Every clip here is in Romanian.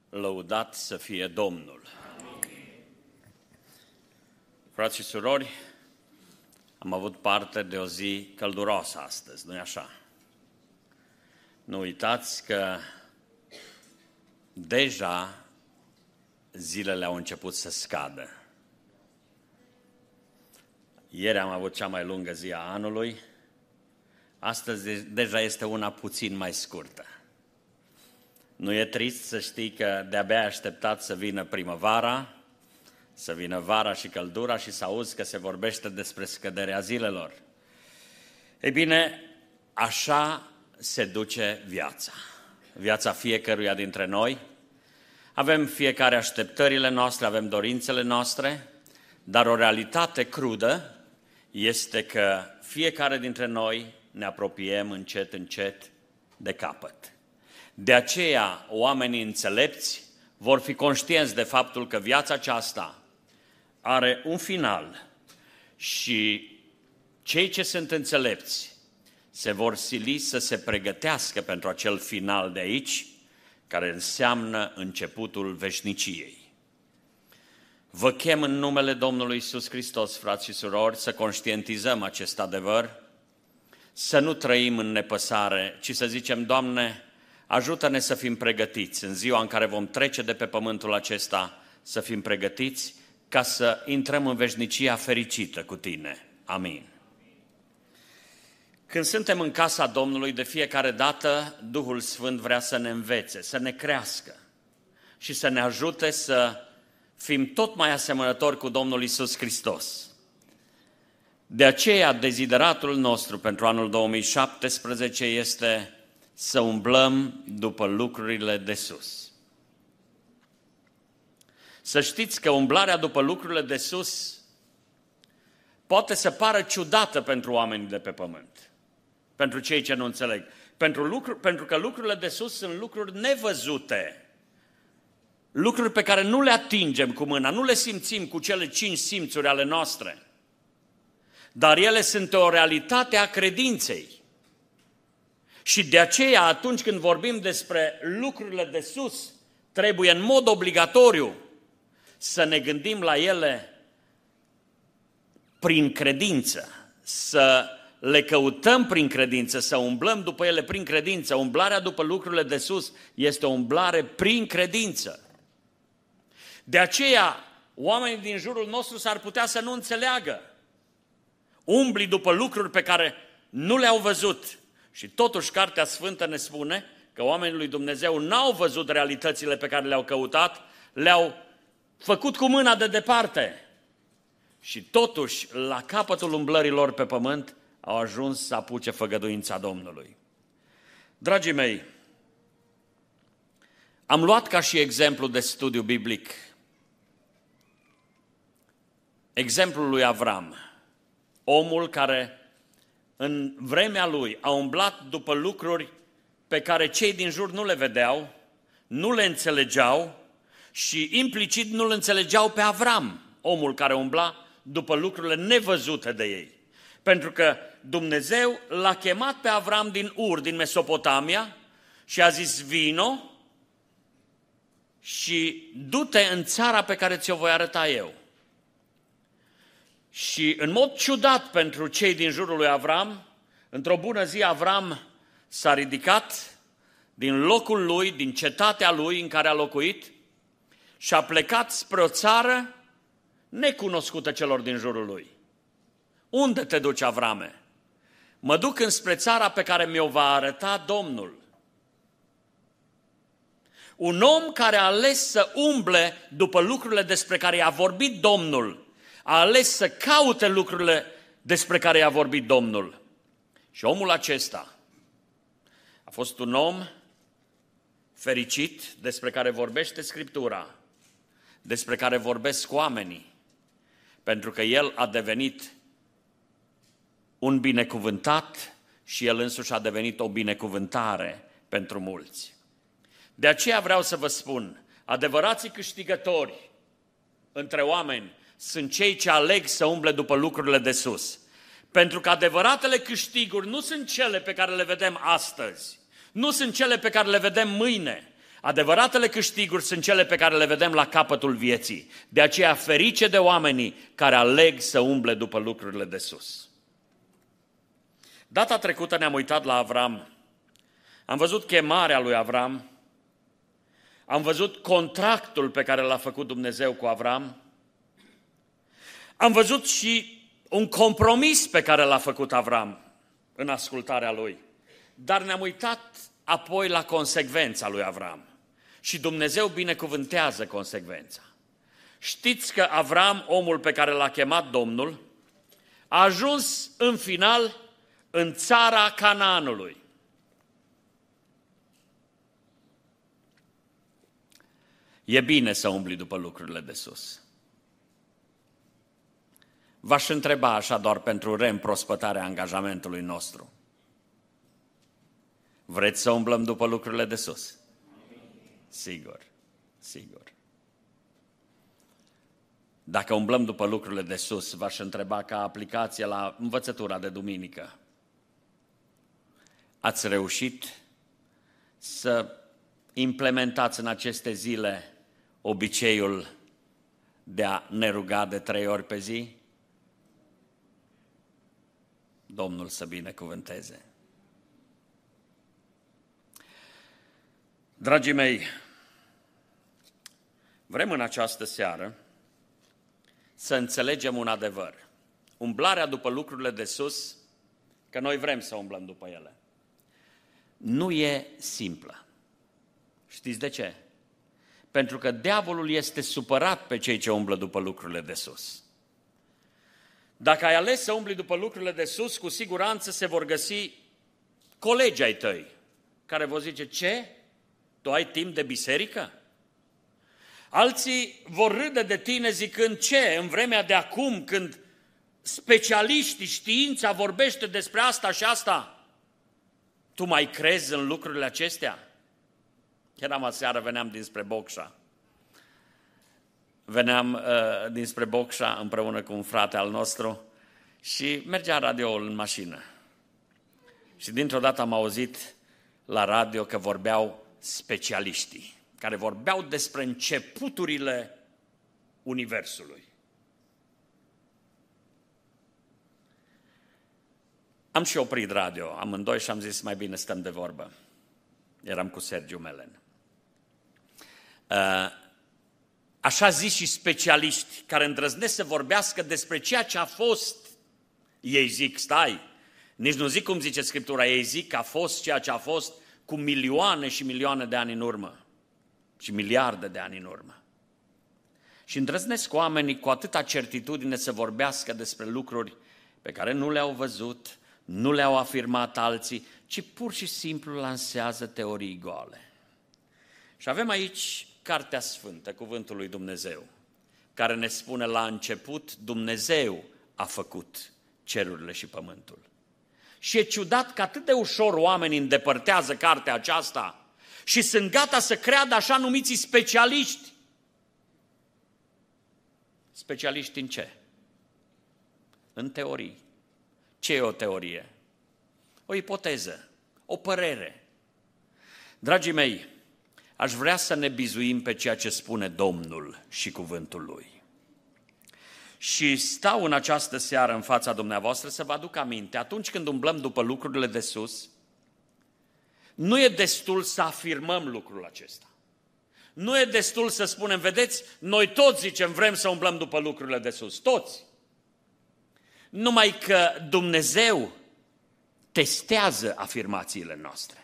Lăudat să fie Domnul! Frați și surori, am avut parte de o zi călduroasă astăzi, nu-i așa? Nu uitați că deja zilele au început să scadă. Ieri am avut cea mai lungă zi a anului, astăzi deja este una puțin mai scurtă. Nu e trist să știi că de-abia ai așteptat să vină primăvara, să vină vara și căldura și să auzi că se vorbește despre scăderea zilelor. Ei bine, așa se duce viața. Viața fiecăruia dintre noi. Avem fiecare așteptările noastre, avem dorințele noastre, dar o realitate crudă este că fiecare dintre noi ne apropiem încet, încet de capăt. De aceea, oamenii înțelepți vor fi conștienți de faptul că viața aceasta are un final și cei ce sunt înțelepți se vor sili să se pregătească pentru acel final de aici, care înseamnă începutul veșniciei. Vă chem în numele Domnului Iisus Hristos, frați și surori, să conștientizăm acest adevăr, să nu trăim în nepăsare, ci să zicem, Doamne, ajută-ne să fim pregătiți în ziua în care vom trece de pe pământul acesta, să fim pregătiți ca să intrăm în veșnicia fericită cu Tine. Amin. Când suntem în casa Domnului, de fiecare dată Duhul Sfânt vrea să ne învețe, să ne crească și să ne ajute să fim tot mai asemănători cu Domnul Iisus Hristos. De aceea, dezideratul nostru pentru anul 2017 este să umblăm după lucrurile de sus. Să știți că umblarea după lucrurile de sus poate să pară ciudată pentru oamenii de pe pământ, pentru cei ce nu înțeleg. Pentru că lucrurile de sus sunt lucruri nevăzute, lucruri pe care nu le atingem cu mâna, nu le simțim cu cele 5 simțuri ale noastre, dar ele sunt o realitate a credinței. Și de aceea, atunci când vorbim despre lucrurile de sus, trebuie în mod obligatoriu să ne gândim la ele prin credință, să le căutăm prin credință, să umblăm după ele prin credință. Umblarea după lucrurile de sus este o umblare prin credință. De aceea, oamenii din jurul nostru s-ar putea să nu înțeleagă. Umbli după lucruri pe care nu le-au văzut. Și totuși Cartea Sfântă ne spune că oamenii lui Dumnezeu n-au văzut realitățile pe care le-au căutat, le-au făcut cu mâna de departe. Și totuși, la capătul umblărilor pe pământ, au ajuns să apuce făgăduința Domnului. Dragii mei, am luat ca și exemplu de studiu biblic exemplul lui Avram, omul care în vremea lui a umblat după lucruri pe care cei din jur nu le vedeau, nu le înțelegeau și implicit nu le înțelegeau pe Avram, omul care umbla după lucrurile nevăzute de ei. Pentru că Dumnezeu l-a chemat pe Avram din Ur, din Mesopotamia și a zis, vino și du-te în țara pe care ți-o voi arăta eu. Și în mod ciudat pentru cei din jurul lui Avram, într-o bună zi Avram s-a ridicat din locul lui, din cetatea lui în care a locuit și a plecat spre o țară necunoscută celor din jurul lui. Unde te duci, Avrame? Mă duc înspre țara pe care mi-o va arăta Domnul. Un om care a ales să umble după lucrurile despre care i-a vorbit Domnul, a ales să caute lucrurile despre care i-a vorbit Domnul. Și omul acesta a fost un om fericit despre care vorbește Scriptura, despre care vorbesc oamenii, pentru că el a devenit un binecuvântat și el însuși a devenit o binecuvântare pentru mulți. De aceea vreau să vă spun, adevărații câștigători între oameni sunt cei ce aleg să umble după lucrurile de sus. Pentru că adevăratele câștiguri nu sunt cele pe care le vedem astăzi, nu sunt cele pe care le vedem mâine. Adevăratele câștiguri sunt cele pe care le vedem la capătul vieții. De aceea ferice de oamenii care aleg să umble după lucrurile de sus. Data trecută ne-am uitat la Avram. Am văzut chemarea lui Avram. Am văzut contractul pe care l-a făcut Dumnezeu cu Avram. Am văzut și un compromis pe care l-a făcut Avram în ascultarea lui. Dar ne-am uitat apoi la consecvența lui Avram. Și Dumnezeu binecuvântează consecvența. Știți că Avram, omul pe care l-a chemat Domnul, a ajuns în final în țara Canaanului. E bine să umbli după lucrurile de sus. V-aș întreba așa doar pentru reîmprospătarea angajamentului nostru. Vreți să umblăm după lucrurile de sus? Sigur, sigur. Dacă umblăm după lucrurile de sus, v-aș întreba ca aplicație la învățătura de duminică. Ați reușit să implementați în aceste zile obiceiul de a ne ruga de 3 ori pe zi? Domnul să binecuvânteze. Dragii mei, vrem în această seară să înțelegem un adevăr. Umblarea după lucrurile de sus, că noi vrem să umblăm după ele, nu e simplă. Știți de ce? Pentru că diavolul este supărat pe cei ce umblă după lucrurile de sus. Dacă ai ales să umbli după lucrurile de sus, cu siguranță se vor găsi colegi ai tăi care vor zice: ce? Tu ai timp de biserică? Alții vor râde de tine zicând: ce? În vremea de acum, când specialiștii, știința vorbește despre asta și asta, tu mai crezi în lucrurile acestea? Eram aseară, veneam dinspre Bocșa. Veneam dinspre Bocșa împreună cu un frate al nostru și mergea radioul în mașină. Și dintr-o dată am auzit la radio că vorbeau specialiștii, care vorbeau despre începuturile Universului. Am și oprit radio, amândoi, și am zis: mai bine stăm de vorbă. Eram cu Sergiu Melen. Așa zis și specialiști care îndrăznesc să vorbească despre ceea ce a fost. Ei zic: stai, nici nu zic cum zice Scriptura, ei zic că a fost ceea ce a fost cu milioane și milioane de ani în urmă și miliarde de ani în urmă. Și îndrăznesc oamenii cu atâta certitudine să vorbească despre lucruri pe care nu le-au văzut, nu le-au afirmat alții, ci pur și simplu lansează teorii goale. Și avem aici Cartea Sfântă, Cuvântul lui Dumnezeu, care ne spune: la început Dumnezeu a făcut cerurile și pământul. Și e ciudat că atât de ușor oamenii îndepărtează cartea aceasta și sunt gata să creadă așa numiții specialiști. Specialiști în ce? În teorii. Ce e o teorie? O ipoteză, o părere. Dragii mei, aș vrea să ne bizuim pe ceea ce spune Domnul și cuvântul Lui. Și stau în această seară în fața dumneavoastră să vă aduc aminte, atunci când umblăm după lucrurile de sus, nu e destul să afirmăm lucrul acesta. Nu e destul să spunem: vedeți, noi toți zicem vrem să umblăm după lucrurile de sus, toți. Numai că Dumnezeu testează afirmațiile noastre.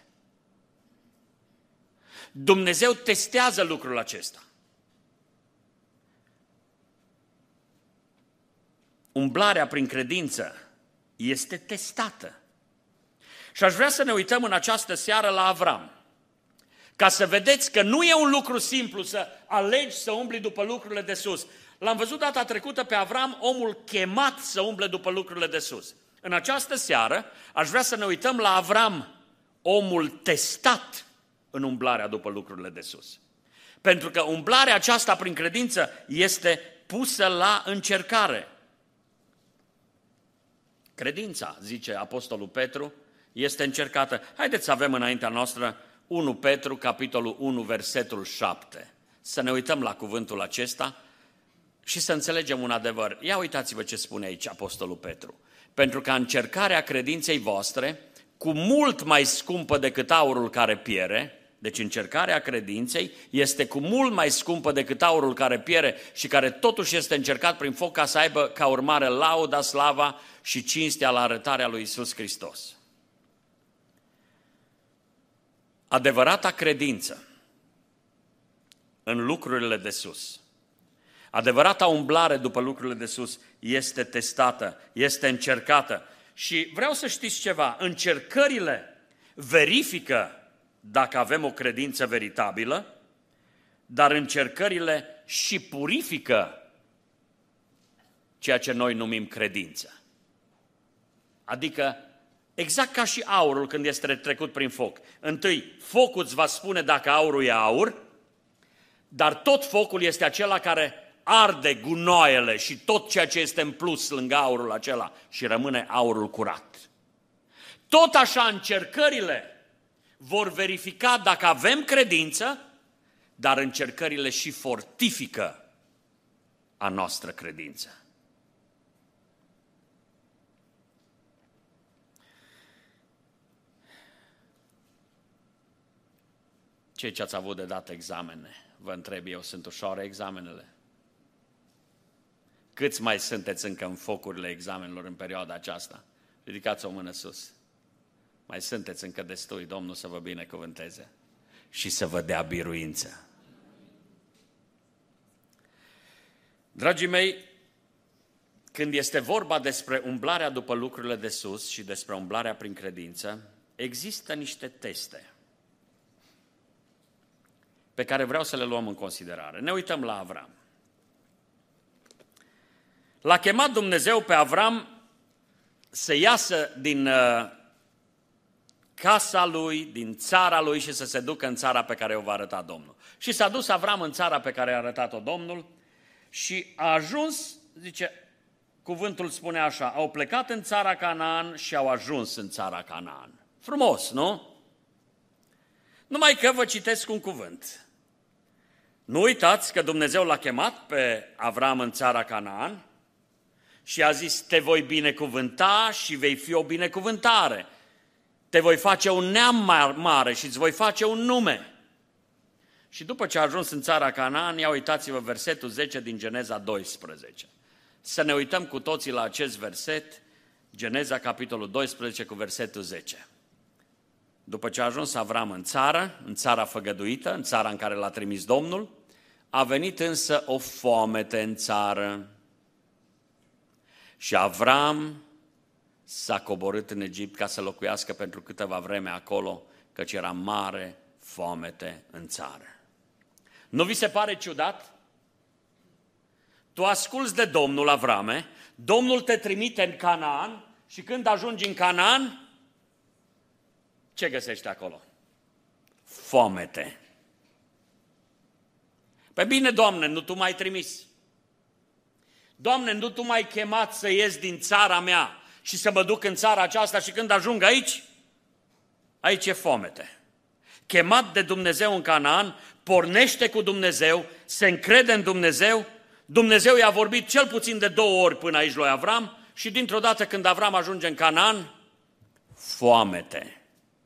Dumnezeu testează lucrul acesta. Umblarea prin credință este testată. Și aș vrea să ne uităm în această seară la Avram, ca să vedeți că nu e un lucru simplu să alegi să umbli după lucrurile de sus. L-am văzut data trecută pe Avram, omul chemat să umble după lucrurile de sus. În această seară aș vrea să ne uităm la Avram, omul testat în umblarea după lucrurile de sus. Pentru că umblarea aceasta prin credință este pusă la încercare. Credința, zice Apostolul Petru, este încercată. Haideți să avem înaintea noastră 1 Petru, capitolul 1, versetul 7. Să ne uităm la cuvântul acesta și să înțelegem un adevăr. Ia uitați-vă ce spune aici Apostolul Petru. Pentru că încercarea credinței voastre, cu mult mai scumpă decât aurul care piere, deci încercarea credinței este cu mult mai scumpă decât aurul care piere și care totuși este încercat prin foc ca să aibă ca urmare lauda, slava și cinstea la arătarea lui Iisus Hristos. Adevărata credință în lucrurile de sus, adevărata umblare după lucrurile de sus este testată, este încercată. Și vreau să știți ceva, încercările verifică dacă avem o credință veritabilă, dar încercările și purifică ceea ce noi numim credință. Adică, exact ca și aurul când este trecut prin foc. Întâi, focul îți va spune dacă aurul e aur, dar tot focul este acela care arde gunoaiele și tot ceea ce este în plus lângă aurul acela și rămâne aurul curat. Tot așa încercările vor verifica dacă avem credință, dar încercările și fortifică a noastră credință. Cei ce ați avut de dat examene, vă întreb eu, sunt ușoare examenele? Câți mai sunteți încă în focurile examenelor în perioada aceasta? Ridicați o mână sus. Mai sunteți încă destui, Domnul să vă binecuvânteze și să vă dea biruință. Dragii mei, când este vorba despre umblarea după lucrurile de sus și despre umblarea prin credință, există niște teste pe care vreau să le luăm în considerare. Ne uităm la Avram. L-a chemat Dumnezeu pe Avram să iasă din casa lui, din țara lui și să se ducă în țara pe care o va arăta Domnul. Și s-a dus Avram în țara pe care a arătat-o Domnul și a ajuns, zice, cuvântul spune așa, au plecat în țara Canaan și au ajuns în țara Canaan. Frumos, nu? Numai că vă citesc un cuvânt. Nu uitați că Dumnezeu l-a chemat pe Avram în țara Canaan și a zis, te voi binecuvânta și vei fi o binecuvântare. Te voi face un neam mare și îți voi face un nume. Și după ce a ajuns în țara Canaan, ia uitați-vă versetul 10 din Geneza 12. Să ne uităm cu toții la acest verset, Geneza capitolul 12 cu versetul 10. După ce a ajuns Avram în țara făgăduită, în țara în care l-a trimis Domnul, a venit însă o foamete în țară. Și Avram s-a coborât în Egipt ca să locuiască pentru câteva vreme acolo, căci era mare foamete în țară. Nu vi se pare ciudat? Tu asculți de Domnul, Avrame, Domnul te trimite în Canaan și când ajungi în Canaan, ce găsești acolo? Foamete. Păi bine, Doamne, nu Tu m-ai trimis. Doamne, nu Tu m-ai chemat să ies din țara mea și să mă duc în țara aceasta și când ajung aici, aici e foamete. Chemat de Dumnezeu în Canaan, pornește cu Dumnezeu, se încrede în Dumnezeu, Dumnezeu i-a vorbit cel puțin de 2 ori până aici lui Avram și dintr-o dată când Avram ajunge în Canaan, foamete.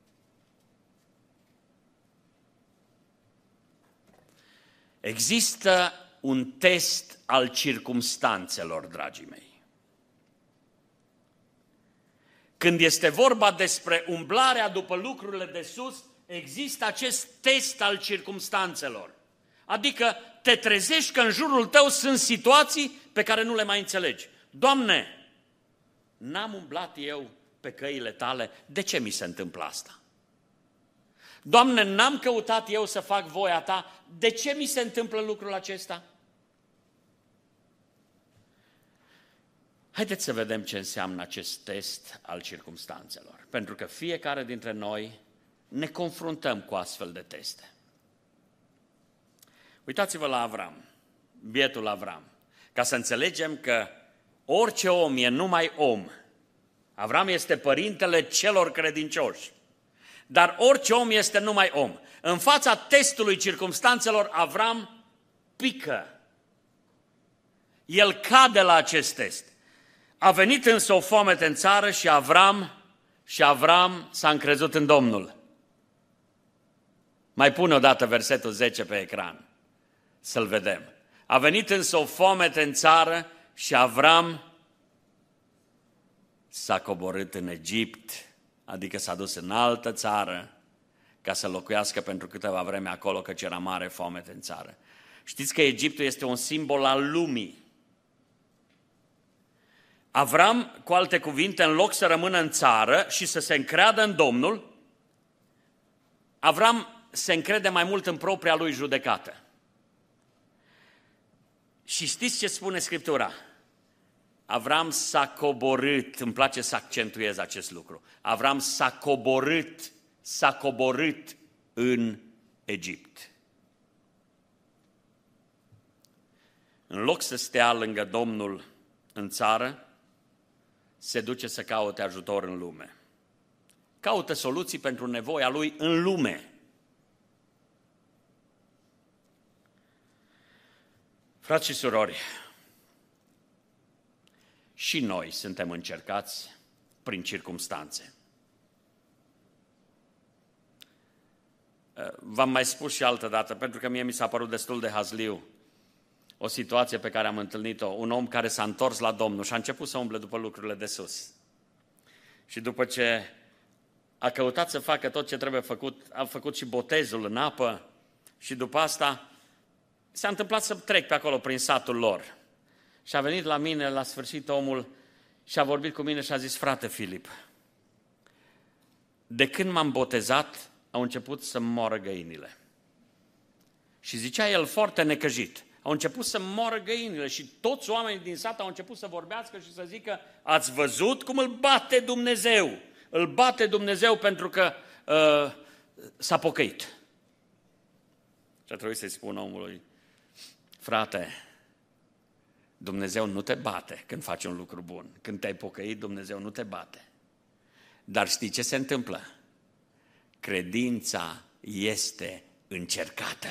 Există un test al circumstanțelor, dragii mei. Când este vorba despre umblarea după lucrurile de sus, există acest test al circumstanțelor. Adică te trezești că în jurul tău sunt situații pe care nu le mai înțelegi. Doamne, n-am umblat eu pe căile Tale, de ce mi se întâmplă asta? Doamne, n-am căutat eu să fac voia Ta, de ce mi se întâmplă lucrul acesta? Haideți să vedem ce înseamnă acest test al circumstanțelor, pentru că fiecare dintre noi ne confruntăm cu astfel de teste. Uitați-vă la Avram, bietul Avram, ca să înțelegem că orice om e numai om. Avram este părintele celor credincioși. Dar orice om este numai om. În fața testului circumstanțelor, Avram pică. El cade la acest test. A venit însă o foamete în țară și Avram s-a încrezut în Domnul. Mai pune odată versetul 10 pe ecran, să-l vedem. A venit însă o foamete în țară și Avram s-a coborât în Egipt, adică s-a dus în altă țară ca să locuiască pentru câteva vreme acolo, căci era mare foamete în țară. Știți că Egiptul este un simbol al lumii. Avram, cu alte cuvinte, în loc să rămână în țară și să se încreadă în Domnul, Avram se încrede mai mult în propria lui judecată. Și știți ce spune Scriptura? Avram s-a coborât, îmi place să accentuez acest lucru, Avram s-a coborât în Egipt. În loc să stea lângă Domnul în țară, se duce să caute ajutor în lume. Caută soluții pentru nevoia lui în lume. Frați și surori, și noi suntem încercați prin circumstanțe. V-am mai spus și altă dată, pentru că mie mi s-a părut destul de hazliu o situație pe care am întâlnit-o, un om care s-a întors la Domnul și a început să umble după lucrurile de sus. Și după ce a căutat să facă tot ce trebuie făcut, a făcut și botezul în apă și după asta s-a întâmplat să trec pe acolo prin satul lor. Și a venit la mine la sfârșit omul și a vorbit cu mine și a zis: frate Filip, de când m-am botezat au început să moară găinile. Și zicea el foarte necăjit, au început să moară găinile și toți oamenii din sat au început să vorbească și să zică: ați văzut cum îl bate Dumnezeu? Îl bate Dumnezeu pentru că s-a pocăit. Și a trebuit să-i spun omului: frate, Dumnezeu nu te bate când faci un lucru bun. Când te-ai pocăit, Dumnezeu nu te bate. Dar știi ce se întâmplă? Credința este încercată.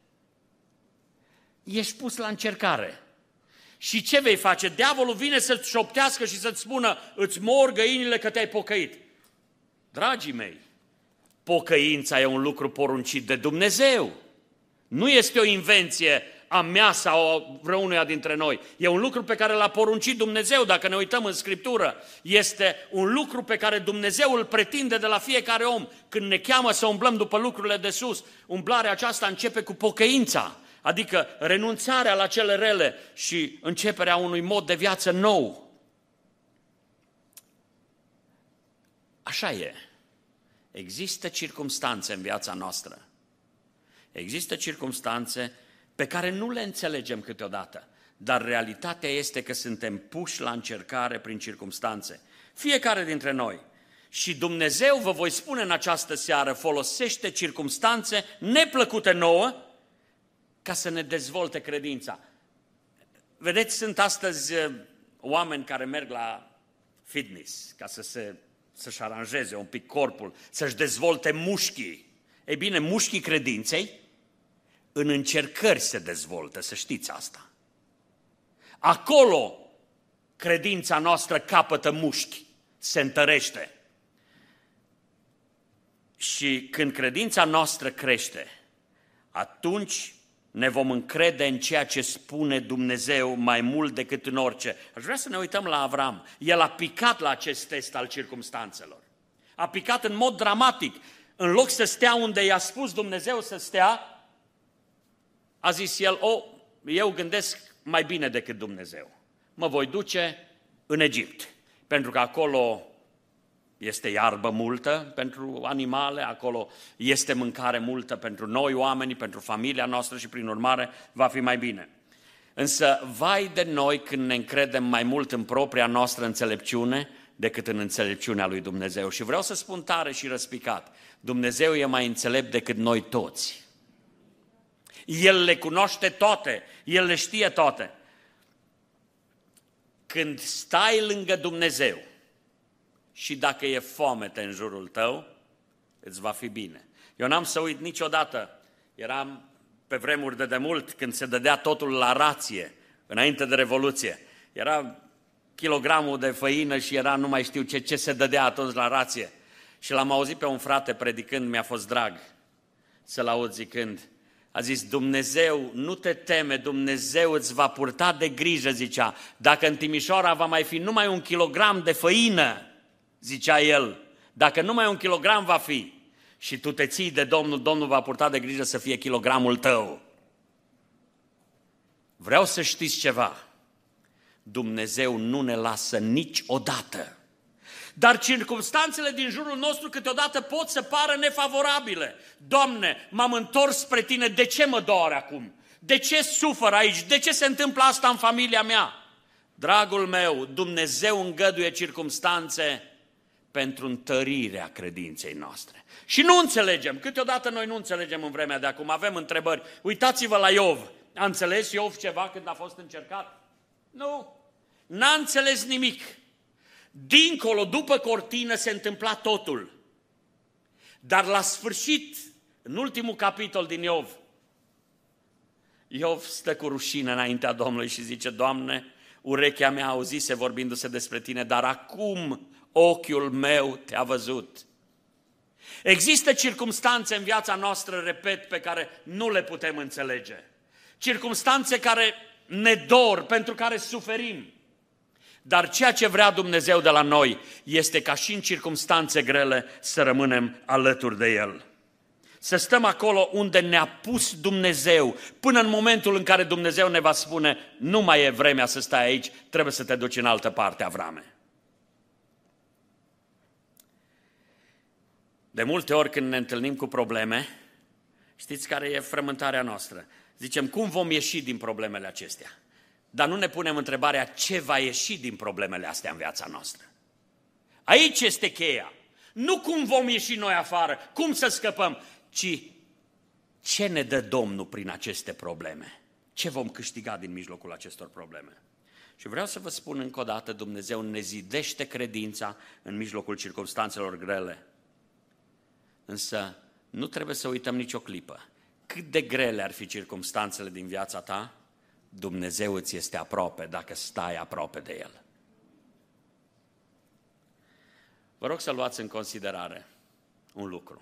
Ești pus la încercare. Și ce vei face? Diavolul vine să-ți șoptească și să-ți spună: îți mor găinile că te-ai pocăit. Dragii mei, pocăința e un lucru poruncit de Dumnezeu. Nu este o invenție a mea sau vreunuia dintre noi. E un lucru pe care l-a poruncit Dumnezeu, dacă ne uităm în Scriptură. Este un lucru pe care Dumnezeu îl pretinde de la fiecare om. Când ne cheamă să umblăm după lucrurile de sus, umblarea aceasta începe cu pocăința, adică renunțarea la cele rele și începerea unui mod de viață nou. Așa e. Există circumstanțe în viața noastră. Există circumstanțe pe care nu le înțelegem câteodată, dar realitatea este că suntem puși la încercare prin circumstanțe. Fiecare dintre noi. Și Dumnezeu, vă voi spune în această seară, folosește circumstanțe neplăcute nouă ca să ne dezvolte credința. Vedeți, sunt astăzi oameni care merg la fitness ca să-și aranjeze un pic corpul, să-și dezvolte mușchii. Ei bine, mușchii credinței în încercări se dezvoltă, să știți asta. Acolo credința noastră capătă mușchi, se întărește. Și când credința noastră crește, atunci ne vom încrede în ceea ce spune Dumnezeu mai mult decât în orice. Aș vrea să ne uităm la Avram. El a picat la acest test al circumstanțelor. A picat în mod dramatic. În loc să stea unde i-a spus Dumnezeu să stea, a zis el: eu gândesc mai bine decât Dumnezeu. Mă voi duce în Egipt, pentru că acolo este iarbă multă pentru animale, acolo este mâncare multă pentru noi oamenii, pentru familia noastră și prin urmare va fi mai bine. Însă, vai de noi când ne încredem mai mult în propria noastră înțelepciune decât în înțelepciunea lui Dumnezeu. Și vreau să spun tare și răspicat: Dumnezeu e mai înțelept decât noi toți. El le cunoaște toate, El le știe toate. Când stai lângă Dumnezeu și dacă e foamete în jurul tău, îți va fi bine. Eu n-am să uit niciodată, eram pe vremuri de demult când se dădea totul la rație, înainte de Revoluție. Era kilogramul de făină și era nu mai știu ce se dădea atunci la rație. Și l-am auzit pe un frate predicând, mi-a fost drag să-l aud zicând, a zis, Dumnezeu, nu te teme, Dumnezeu îți va purta de grijă, zicea, dacă în Timișoara va mai fi numai 1 kilogram de făină, zicea el, dacă numai 1 kilogram va fi și tu te ții de Domnul, Domnul va purta de grijă să fie kilogramul tău. Vreau să știți ceva, Dumnezeu nu ne lasă niciodată. Dar circumstanțele din jurul nostru câteodată pot să pară nefavorabile. Doamne, m-am întors spre Tine, de ce mă doare acum? De ce sufăr aici? De ce se întâmplă asta în familia mea? Dragul meu, Dumnezeu îngăduie circumstanțe pentru întărirea credinței noastre. Și nu înțelegem, câteodată noi nu înțelegem în vremea de acum, avem întrebări. Uitați-vă la Iov, a înțeles Iov ceva când a fost încercat? Nu, n-a înțeles nimic. Dincolo, după cortină, se întâmpla totul. Dar la sfârșit, în ultimul capitol din Iov, Iov stă cu rușine înaintea Domnului și zice, Doamne, urechea mea auzise vorbindu-se despre Tine, dar acum ochiul meu Te-a văzut. Există circumstanțe în viața noastră, repet, pe care nu le putem înțelege. Circumstanțe care ne dor, pentru care suferim. Dar ceea ce vrea Dumnezeu de la noi este ca și în circumstanțe grele să rămânem alături de El. Să stăm acolo unde ne-a pus Dumnezeu, până în momentul în care Dumnezeu ne va spune, nu mai e vremea să stai aici, trebuie să te duci în altă parte, Avrame. De multe ori când ne întâlnim cu probleme, știți care e frământarea noastră? Zicem, cum vom ieși din problemele acestea? Dar nu ne punem întrebarea ce va ieși din problemele astea în viața noastră. Aici este cheia. Nu cum vom ieși noi afară, cum să scăpăm, ci ce ne dă Domnul prin aceste probleme. Ce vom câștiga din mijlocul acestor probleme. Și vreau să vă spun încă o dată, Dumnezeu ne zidește credința în mijlocul circumstanțelor grele. Însă nu trebuie să uităm nicio clipă. Cât de grele ar fi circumstanțele din viața ta, Dumnezeu îți este aproape dacă stai aproape de El. Vă rog să luați în considerare un lucru.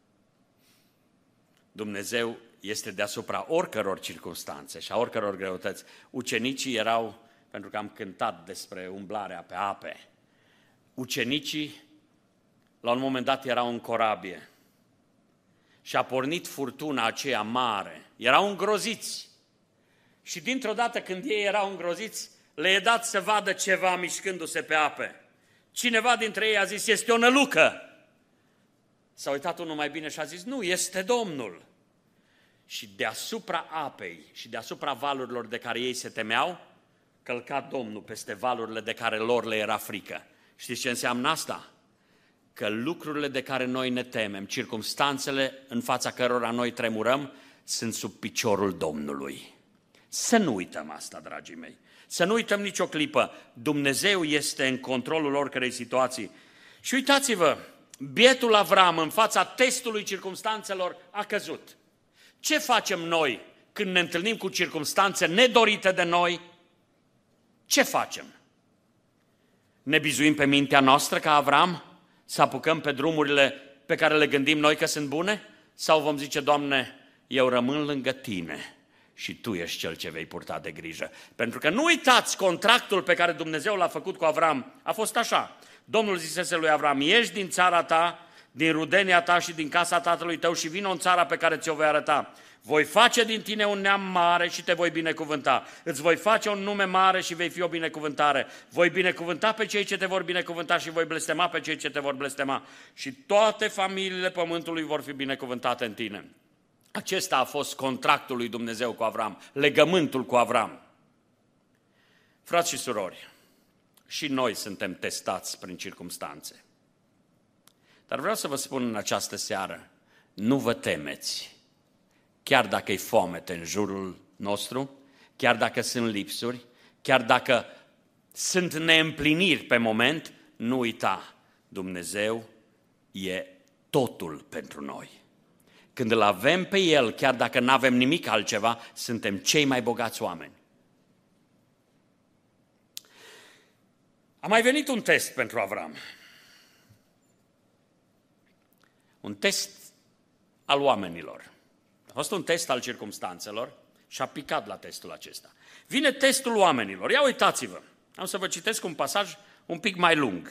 Dumnezeu este deasupra oricăror circunstanțe și a oricăror greutăți. Ucenicii erau, pentru că am cântat despre umblarea pe ape, ucenicii la un moment dat erau în corabie și a pornit furtuna aceea mare. Erau îngroziți. Și dintr-o dată când ei erau îngroziți, le e dat să vadă ceva mișcându-se pe ape. Cineva dintre ei a zis, este o nălucă. S-a uitat unul mai bine și a zis, nu, este Domnul. Și deasupra apei și deasupra valurilor de care ei se temeau, călca Domnul peste valurile de care lor le era frică. Știți ce înseamnă asta? Că lucrurile de care noi ne temem, circumstanțele în fața cărora noi tremurăm, sunt sub piciorul Domnului. Să nu uităm asta, dragii mei. Să nu uităm nicio clipă. Dumnezeu este în controlul oricărei situații. Și uitați-vă, bietul Avram în fața testului circumstanțelor a căzut. Ce facem noi când ne întâlnim cu circumstanțe nedorite de noi? Ce facem? Ne bizuim pe mintea noastră ca Avram? Să apucăm pe drumurile pe care le gândim noi că sunt bune? Sau vom zice, Doamne, eu rămân lângă Tine și Tu ești Cel ce vei purta de grijă. Pentru că nu uitați, contractul pe care Dumnezeu l-a făcut cu Avram a fost așa. Domnul zisese lui Avram, ieși din țara ta, din rudenia ta și din casa tatălui tău și vină în țara pe care ți-o voi arăta. Voi face din tine un neam mare și te voi binecuvânta. Îți voi face un nume mare și vei fi o binecuvântare. Voi binecuvânta pe cei ce te vor binecuvânta și voi blestema pe cei ce te vor blestema. Și toate familiile pământului vor fi binecuvântate în tine. Acesta a fost contractul lui Dumnezeu cu Avram, legământul cu Avram. Frați și surori, și noi suntem testați prin circumstanțe. Dar vreau să vă spun în această seară, nu vă temeți. Chiar dacă e foamete în jurul nostru, chiar dacă sunt lipsuri, chiar dacă sunt neîmpliniri pe moment, nu uita, Dumnezeu e totul pentru noi. Când îl avem pe El, chiar dacă nu avem nimic altceva, suntem cei mai bogați oameni. A mai venit un test pentru Avram. Un test al oamenilor. A fost un test al circumstanțelor și a picat la testul acesta. Vine testul oamenilor. Ia uitați-vă. Am să vă citesc un pasaj un pic mai lung.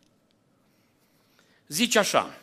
Zice așa: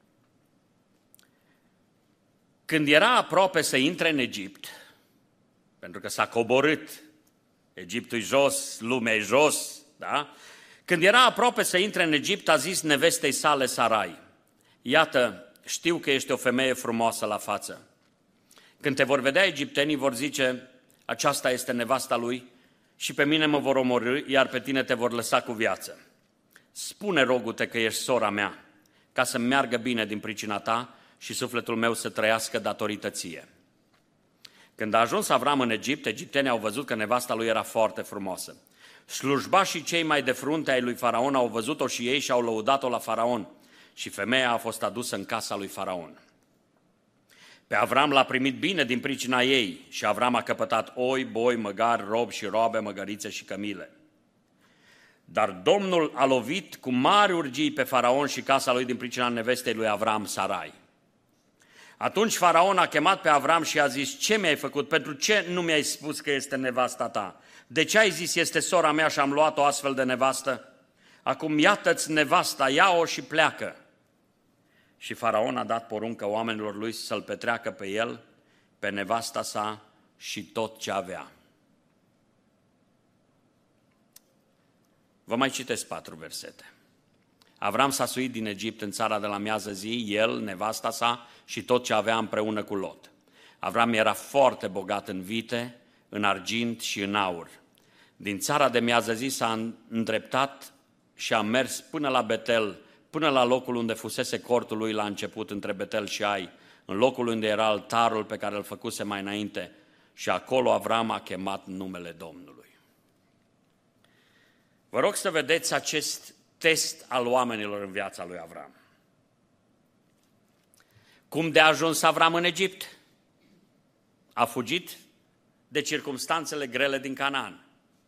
când era aproape să intre în Egipt, pentru că s-a coborât, Egiptul-i jos, lumea-i jos, da? Când era aproape să intre în Egipt, a zis nevestei sale Sarai: iată, știu că ești o femeie frumoasă la față. Când te vor vedea egiptenii, vor zice: aceasta este nevasta lui și pe mine mă vor omorî, iar pe tine te vor lăsa cu viață. Spune, rogu-te, că ești sora mea, ca să-mi meargă bine din pricina ta și sufletul meu să trăiască datorită ție. Când a ajuns Avram în Egipt, egiptenii au văzut că nevasta lui era foarte frumoasă. Slujbașii cei mai de frunte ai lui Faraon au văzut-o și ei și au lăudat-o la Faraon și femeia a fost adusă în casa lui Faraon. Pe Avram l-a primit bine din pricina ei și Avram a căpătat oi, boi, măgari, robi și robe, măgărițe și cămile. Dar Domnul a lovit cu mari urgii pe Faraon și casa lui din pricina nevestei lui Avram, Sarai. Atunci Faraon a chemat pe Avram și a zis: ce mi-ai făcut? Pentru ce nu mi-ai spus că este nevasta ta? De ce ai zis este sora mea și am luat o astfel de nevastă? Acum iată-ți nevasta, ia-o și pleacă. Și Faraon a dat poruncă oamenilor lui să-l petreacă pe el, pe nevasta sa și tot ce avea. Vă mai citesc 4 versete. Avram s-a suit din Egipt în țara de la miază zi, el, nevasta sa și tot ce avea împreună cu Lot. Avram era foarte bogat în vite, în argint și în aur. Din țara de miază zi s-a îndreptat și a mers până la Betel, până la locul unde fusese cortul lui la început între Betel și Ai, în locul unde era altarul pe care îl făcuse mai înainte, și acolo Avram a chemat numele Domnului. Vă rog să vedeți acest test al oamenilor în viața lui Avram. Cum de a ajuns Avram în Egipt? A fugit de circumstanțele grele din Canaan.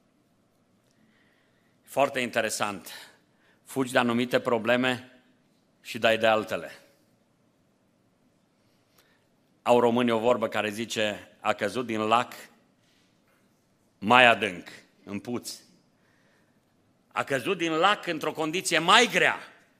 Foarte interesant. Fugi de anumite probleme și dai de altele. Au românii o vorbă care zice: a căzut din lac mai adânc, în puț. A căzut din lac într-o condiție mai grea.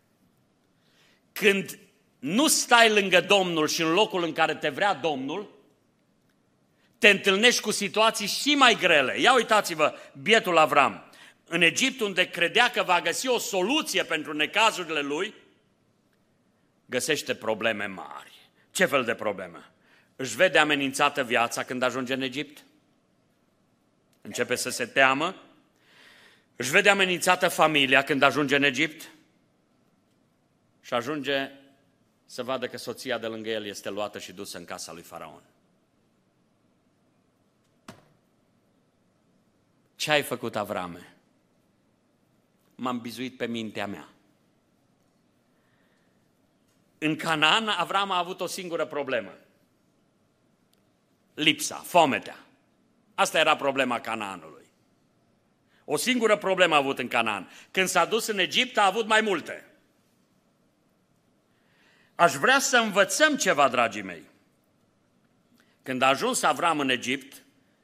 Când nu stai lângă Domnul și în locul în care te vrea Domnul, te întâlnești cu situații și mai grele. Ia uitați-vă, bietul Avram. În Egipt, unde credea că va găsi o soluție pentru necazurile lui, găsește probleme mari. Ce fel de probleme? Își vede amenințată viața când ajunge în Egipt? Începe să se teamă? Își vede amenințată familia când ajunge în Egipt? Și ajunge să vadă că soția de lângă el este luată și dusă în casa lui Faraon. Ce ai făcut, Avrame? M-am bizuit pe mintea mea. În Canaan, Avram a avut o singură problemă. Lipsa, foametea. Asta era problema Canaanului. O singură problemă a avut în Canaan. Când s-a dus în Egipt, a avut mai multe. Aș vrea să învățăm ceva, dragii mei. Când a ajuns Avram în Egipt,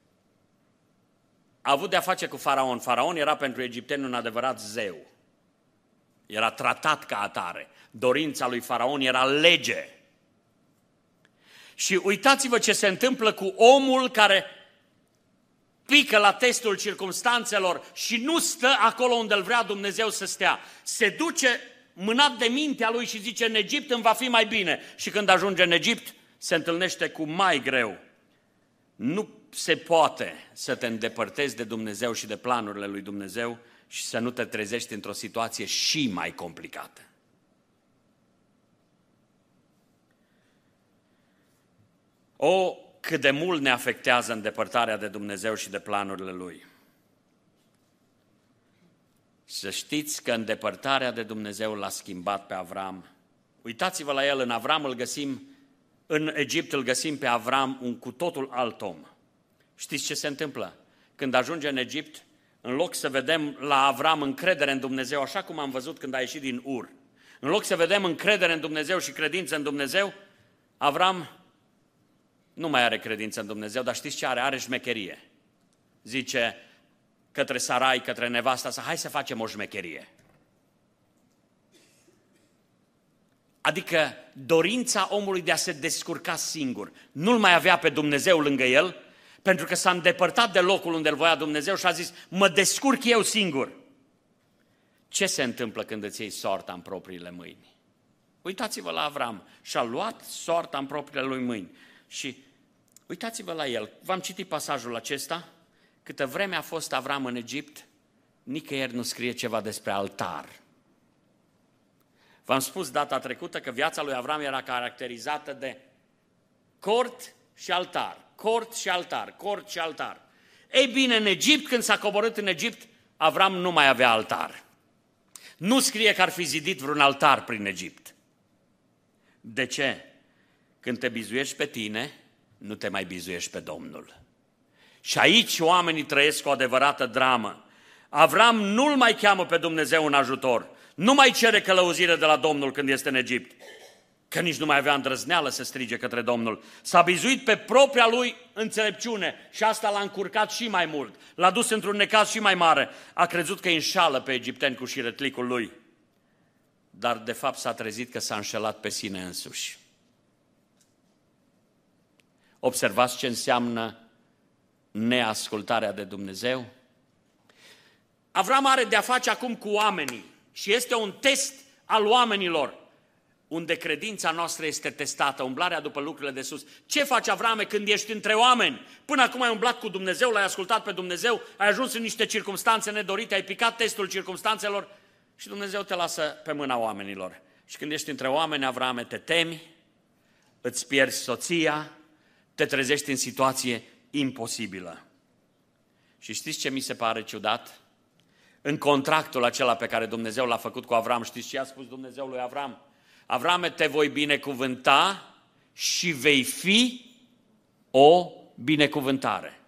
a avut de-a face cu Faraon. Faraon era pentru egipteni un adevărat zeu. Era tratat ca atare. Dorința lui Faraon era lege. Și uitați-vă ce se întâmplă cu omul care pică la testul circumstanțelor și nu stă acolo unde îl vrea Dumnezeu să stea. Se duce mânat de mintea lui și zice: în Egipt îmi va fi mai bine. Și când ajunge în Egipt, se întâlnește cu mai greu. Nu se poate să te îndepărtezi de Dumnezeu și de planurile lui Dumnezeu și să nu te trezești într-o situație și mai complicată. O, cât de mult ne afectează îndepărtarea de Dumnezeu și de planurile Lui. Să știți că îndepărtarea de Dumnezeu l-a schimbat pe Avram Uitați-vă la el, în Avram îl găsim, în Egipt îl găsim pe Avram un cu totul alt om. Știți ce se întâmplă? Când ajunge în Egipt, în loc să vedem la Avram încredere în Dumnezeu, așa cum am văzut când a ieșit din Ur, în loc să vedem încredere în Dumnezeu și credință în Dumnezeu, Avram nu mai are credință în Dumnezeu, dar știți ce are? Are șmecherie. Zice către Sarai, către nevasta sa, hai să facem o șmecherie. Adică dorința omului de a se descurca singur. Nu-L mai avea pe Dumnezeu lângă el, pentru că s-a îndepărtat de locul unde îl voia Dumnezeu și a zis, mă descurc eu singur. Ce se întâmplă când îți iei soarta în propriile mâini? Uitați-vă la Avram, și-a luat soarta în propriile lui mâini. Și uitați-vă la el, v-am citit pasajul acesta, câtă vreme a fost Avram în Egipt, nicăieri nu scrie ceva despre altar. V-am spus data trecută că viața lui Avram era caracterizată de cort și altar, cort și altar, cort și altar. Ei bine, în Egipt, când s-a coborât în Egipt, Avram nu mai avea altar. Nu scrie că ar fi zidit vreun altar prin Egipt. De ce? Când te bizuiești pe tine, nu te mai bizuiești pe Domnul. Și aici oamenii trăiesc cu o adevărată dramă. Avram nu-L mai cheamă pe Dumnezeu în ajutor. Nu mai cere călăuzire de la Domnul când este în Egipt, că nici nu mai avea îndrăzneală să strige către Domnul. S-a bizuit pe propria lui înțelepciune și asta l-a încurcat și mai mult. L-a dus într-un necaz și mai mare. A crezut că îi înșală pe egipteni cu șiretlicul lui. Dar de fapt s-a trezit că s-a înșelat pe sine însuși. Observați ce înseamnă neascultarea de Dumnezeu? Avram are de-a face acum cu oamenii. Și este un test al oamenilor, unde credința noastră este testată, umblarea după lucrurile de sus. Ce faci, Avrame, când ești între oameni? Până acum ai umblat cu Dumnezeu, l-ai ascultat pe Dumnezeu, ai ajuns în niște circumstanțe nedorite, ai picat testul circumstanțelor și Dumnezeu te lasă pe mâna oamenilor. Și când ești între oameni, Avrame, te temi, îți pierzi soția, te trezești în situație imposibilă. Și știți ce mi se pare ciudat? În contractul acela pe care Dumnezeu l-a făcut cu Avram, știți ce a spus Dumnezeu lui Avram? Avrame, te voi binecuvânta și vei fi o binecuvântare.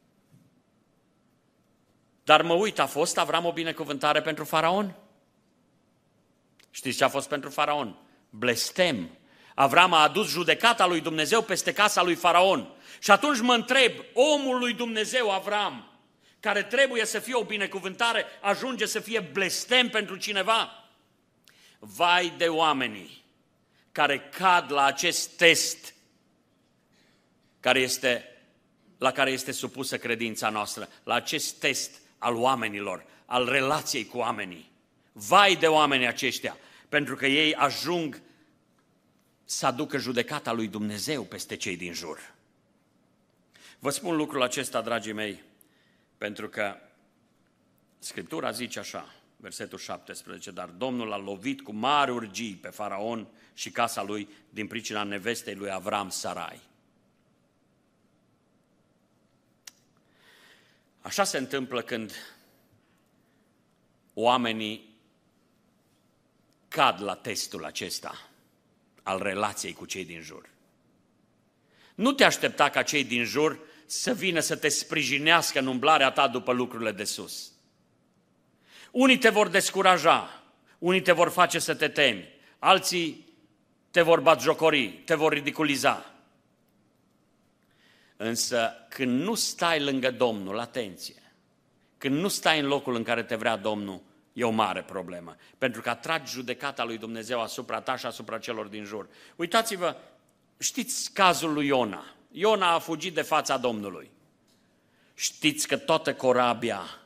Dar mă uit, a fost Avram o binecuvântare pentru Faraon? Știți ce a fost pentru Faraon? Blestem. Avram a adus judecata lui Dumnezeu peste casa lui Faraon. Și atunci mă întreb, omul lui Dumnezeu, Avram, care trebuie să fie o binecuvântare, ajunge să fie blestem pentru cineva? Vai de oamenii care cad la acest test la care este supusă credința noastră, la acest test al oamenilor, al relației cu oamenii. Vai de oamenii aceștia, pentru că ei ajung să aducă judecata lui Dumnezeu peste cei din jur. Vă spun lucrul acesta, dragii mei, pentru că Scriptura zice așa, versetul 17, dar Domnul a lovit cu mari urgii pe Faraon și casa lui din pricina nevestei lui Avram, Sarai. Așa se întâmplă când oamenii cad la testul acesta al relației cu cei din jur. Nu te aștepta ca cei din jur să vină să te sprijinească în umblarea ta după lucrurile de sus. Unii te vor descuraja, unii te vor face să te temi, alții te vor batjocori, te vor ridiculiza. Însă când nu stai lângă Domnul, atenție, când nu stai în locul în care te vrea Domnul, e o mare problemă, pentru că atragi judecata lui Dumnezeu asupra ta și asupra celor din jur. Uitați-vă, știți cazul lui Iona. Iona a fugit de fața Domnului. Știți că toată corabia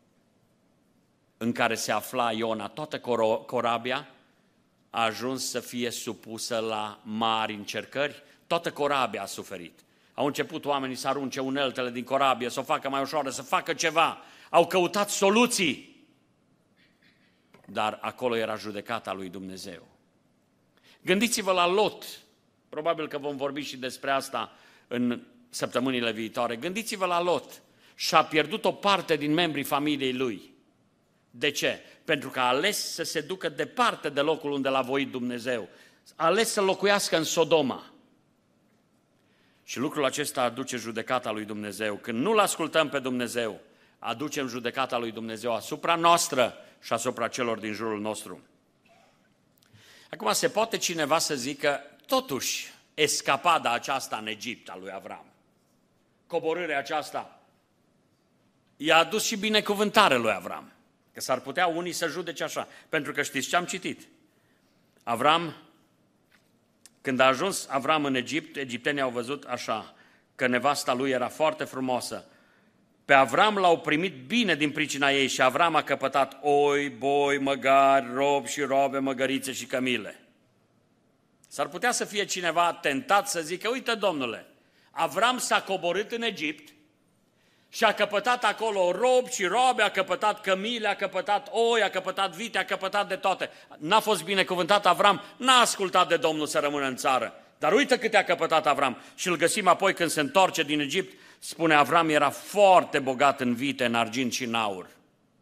în care se afla Iona, toată corabia a ajuns să fie supusă la mari încercări. Toată corabia a suferit. Au început oamenii să arunce uneltele din corabie, să o facă mai ușoară, să facă ceva. Au căutat soluții. Dar acolo era judecata lui Dumnezeu. Gândiți-vă la Lot. Probabil că vom vorbi și despre asta în săptămânile viitoare. Gândiți-vă la Lot. Și-a pierdut o parte din membrii familiei lui. De ce? Pentru că a ales să se ducă departe de locul unde l-a voit Dumnezeu. A ales să locuiască în Sodoma. Și lucrul acesta aduce judecata lui Dumnezeu. Când nu-L ascultăm pe Dumnezeu, aducem judecata lui Dumnezeu asupra noastră și asupra celor din jurul nostru. Acum se poate cineva să zică, totuși, escapada aceasta în Egipt a lui Avram, coborârea aceasta, i-a adus și binecuvântare lui Avram. Că s-ar putea unii să judece așa, pentru că știți ce am citit? Avram, când a ajuns Avram în Egipt, egiptenii au văzut așa, că nevasta lui era foarte frumoasă. Pe Avram l-au primit bine din pricina ei și Avram a căpătat oi, boi, măgari, robi și robe, măgărițe și cămile. S-ar putea să fie cineva tentat să zică, uite domnule, Avram s-a coborât în Egipt și a căpătat acolo robi și robe, a căpătat cămile, a căpătat oi, a căpătat vite, a căpătat de toate. N-a fost binecuvântat Avram, n-a ascultat de Domnul să rămână în țară. Dar uite câte a căpătat Avram. Și îl găsim apoi când se întoarce din Egipt, spune Avram era foarte bogat în vite, în argint și în aur.